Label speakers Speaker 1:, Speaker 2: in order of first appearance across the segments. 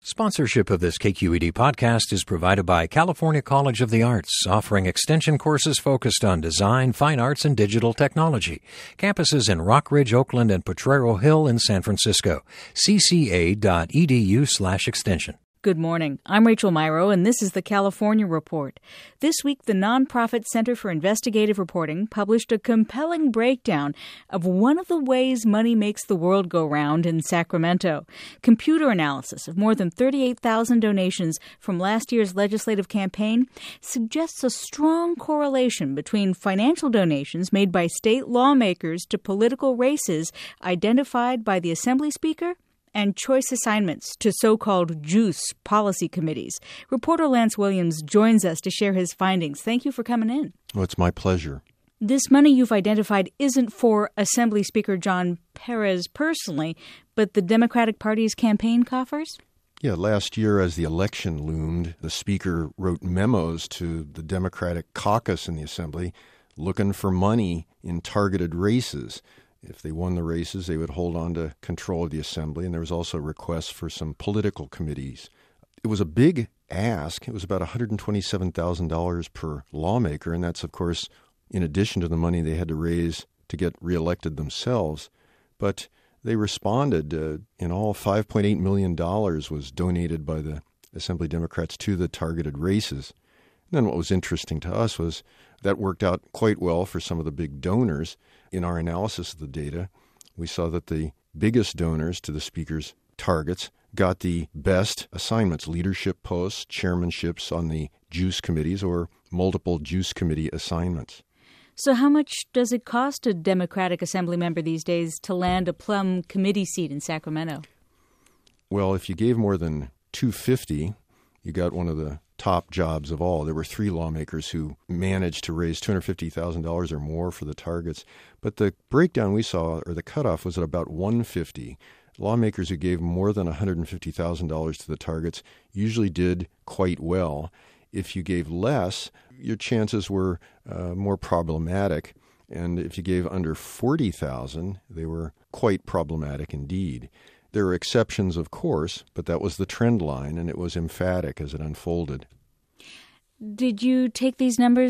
Speaker 1: Sponsorship of this KQED podcast is provided by California College of the Arts, offering extension courses focused on design, fine arts, and digital technology. Campuses in Rockridge, Oakland, and Potrero Hill in San Francisco. cca.edu/extension.
Speaker 2: Good morning. I'm Rachel Myrow, and this is the California Report. This week, the nonprofit Center for Investigative Reporting published a compelling breakdown of one of the ways money makes the world go round in Sacramento. Computer analysis of more than 38,000 donations from last year's legislative campaign suggests a strong correlation between financial donations made by state lawmakers to political races identified by the Assembly Speaker and choice assignments to so-called JUICE policy committees. Reporter Lance Williams joins us to share his findings. Thank you for coming in.
Speaker 3: Oh, it's my pleasure.
Speaker 2: This money you've identified isn't for Assembly Speaker John Perez personally, but the Democratic Party's campaign coffers?
Speaker 3: Yeah, last year as the election loomed, the Speaker wrote memos to the Democratic caucus in the Assembly looking for money in targeted races. If they won the races, they would hold on to control of the Assembly, and there was also requests for some political committees. It was a big ask. It was about $127,000 per lawmaker, and that's, of course, in addition to the money they had to raise to get reelected themselves. But they responded. In all, $5.8 million was donated by the Assembly Democrats to the targeted races. And then what was interesting to us was that worked out quite well for some of the big donors. In our analysis of the data, we saw that the biggest donors to the Speaker's targets got the best assignments, leadership posts, chairmanships on the JUICE committees, or multiple JUICE committee assignments.
Speaker 2: So how much does it cost a Democratic Assembly member these days to land a plum committee seat in Sacramento?
Speaker 3: Well, if you gave more than $250, you got one of the top jobs of all. There were 3 lawmakers who managed to raise $250,000 or more for the targets. But the breakdown we saw, or the cutoff, was at about $150. Lawmakers who gave more than $150,000 to the targets usually did quite well. If you gave less, your chances were more problematic. And if you gave under $40,000, they were quite problematic indeed. There are exceptions, of course, but that was the trend line, and it was emphatic as it unfolded.
Speaker 2: Did you take these numbers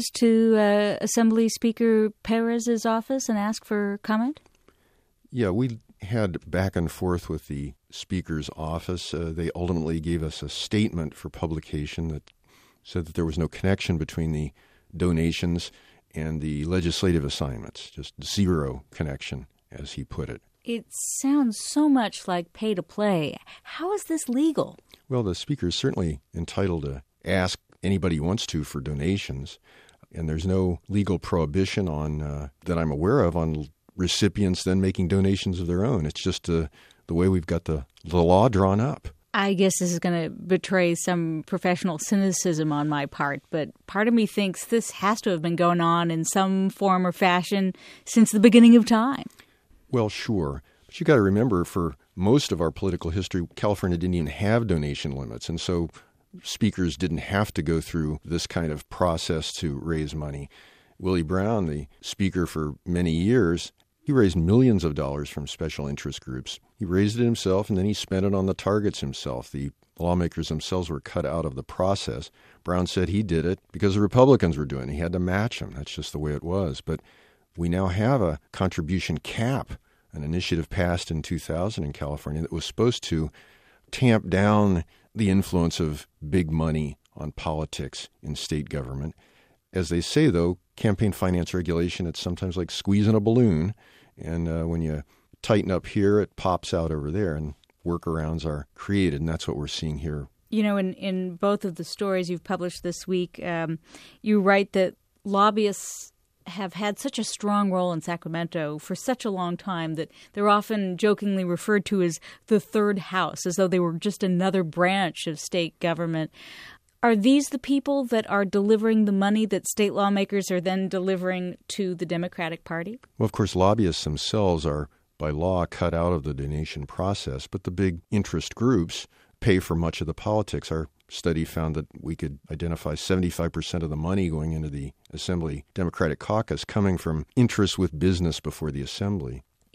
Speaker 2: to Assembly Speaker Perez's office and ask for comment?
Speaker 3: Yeah, we had back and forth with the Speaker's office. They ultimately gave us a statement for publication that said that there was no connection between the donations and the legislative assignments, just zero connection, as he put it.
Speaker 2: It sounds so much like pay to play. How is this legal?
Speaker 3: Well, the Speaker is certainly entitled to ask anybody he wants to for donations, and there's no legal prohibition on that I'm aware of on recipients then making donations of their own. It's just the way we've got the law drawn up.
Speaker 2: I guess this is going to betray some professional cynicism on my part, but part of me thinks this has to have been going on in some form or fashion since the beginning of time.
Speaker 3: Well, sure. But you got to remember, for most of our political history, California didn't even have donation limits. And so speakers didn't have to go through this kind of process to raise money. Willie Brown, the speaker for many years, he raised millions of dollars from special interest groups. He raised it himself, and then he spent it on the targets himself. The lawmakers themselves were cut out of the process. Brown said he did it because the Republicans were doing it. He had to match them. That's just the way it was. But we now have a contribution cap, an initiative passed in 2000 in California that was supposed to tamp down the influence of big money on politics in state government. As they say, though, campaign finance regulation, it's sometimes like squeezing a balloon. And when you tighten up here, it pops out over there, and workarounds are created. And that's what we're seeing here.
Speaker 2: You know, in both of the stories you've published this week, you write that lobbyists have had such a strong role in Sacramento for such a long time that they're often jokingly referred to as the third house, as though they were just another branch of state government. Are these the people that are delivering the money that state lawmakers are then delivering to the Democratic Party?
Speaker 3: Well, of course, lobbyists themselves are, by law, cut out of the donation process, but the big interest groups pay for much of the politics. Our study found that we could identify 75% of the money going into the Assembly Democratic Caucus coming from interests with business before the Assembly.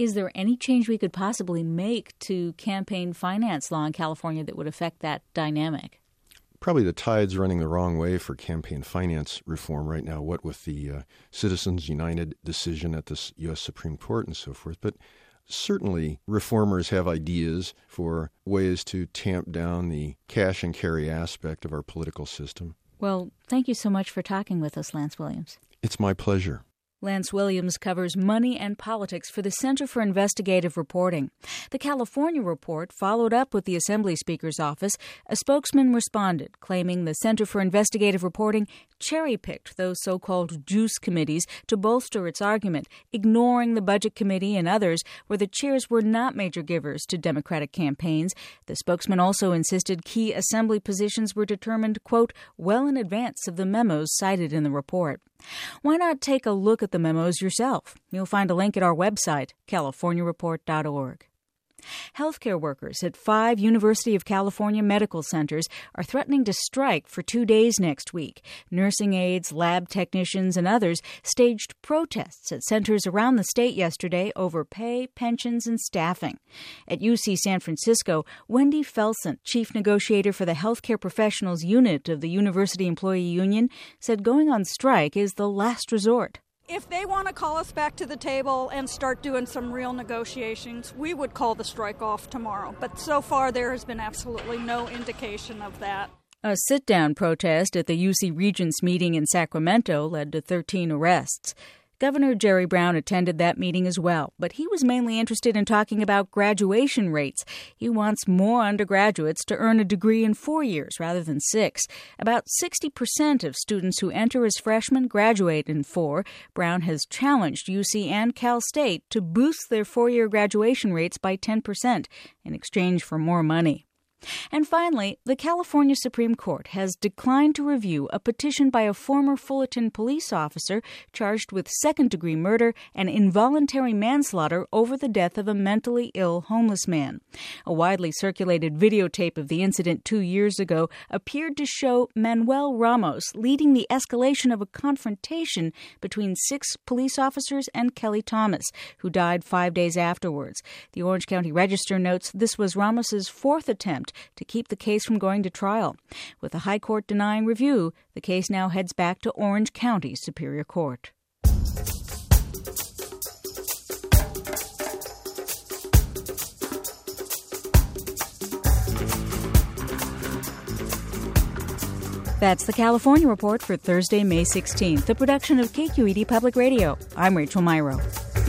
Speaker 2: Is there any change we could possibly make to campaign finance law in California that would affect that dynamic?
Speaker 3: Probably the tide's running the wrong way for campaign finance reform right now, what with the Citizens United decision at the U.S. Supreme Court and so forth. But certainly reformers have ideas for ways to tamp down the cash and carry aspect of our political system.
Speaker 2: Well, thank you so much for talking with us, Lance Williams.
Speaker 3: It's my pleasure.
Speaker 2: Lance Williams covers money and politics for the Center for Investigative Reporting. The California report followed up with the Assembly Speaker's office. A spokesman responded, claiming the Center for Investigative Reporting cherry-picked those so-called juice committees to bolster its argument, ignoring the Budget Committee and others where the chairs were not major givers to Democratic campaigns. The spokesman also insisted key Assembly positions were determined, quote, well in advance of the memos cited in the report. Why not take a look at the memos yourself? You'll find a link at our website, californiareport.org. Healthcare workers at 5 University of California medical centers are threatening to strike for 2 days next week. Nursing aides, lab technicians, and others staged protests at centers around the state yesterday over pay, pensions, and staffing. At UC San Francisco, Wendy Felsen, chief negotiator for the Healthcare Professionals Unit of the University Employee Union, said going on strike is the last resort.
Speaker 4: If they want to call us back to the table and start doing some real negotiations, we would call the strike off tomorrow. But so far, there has been absolutely no indication of that.
Speaker 2: A sit-down protest at the UC Regents meeting in Sacramento led to 13 arrests. Governor Jerry Brown attended that meeting as well, but he was mainly interested in talking about graduation rates. He wants more undergraduates to earn a degree in 4 years rather than 6. About 60% of students who enter as freshmen graduate in 4. Brown has challenged UC and Cal State to boost their 4-year graduation rates by 10% in exchange for more money. And finally, the California Supreme Court has declined to review a petition by a former Fullerton police officer charged with second-degree murder and involuntary manslaughter over the death of a mentally ill homeless man. A widely circulated videotape of the incident 2 years ago appeared to show Manuel Ramos leading the escalation of a confrontation between 6 police officers and Kelly Thomas, who died 5 days afterwards. The Orange County Register notes this was Ramos's 4th attempt to keep the case from going to trial. With the High Court denying review, the case now heads back to Orange County Superior Court. That's the California Report for Thursday, May 16th, a production of KQED Public Radio. I'm Rachel Myrow.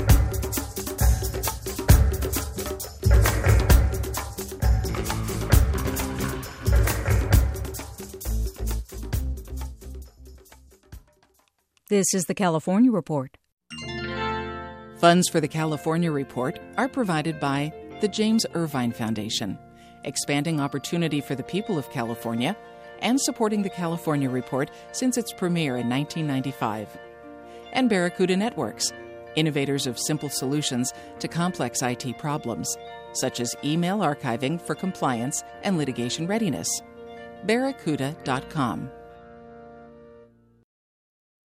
Speaker 2: This is the California Report.
Speaker 5: Funds for the California Report are provided by the James Irvine Foundation, expanding opportunity for the people of California and supporting the California Report since its premiere in 1995. And Barracuda Networks, innovators of simple solutions to complex IT problems, such as email archiving for compliance and litigation readiness. Barracuda.com.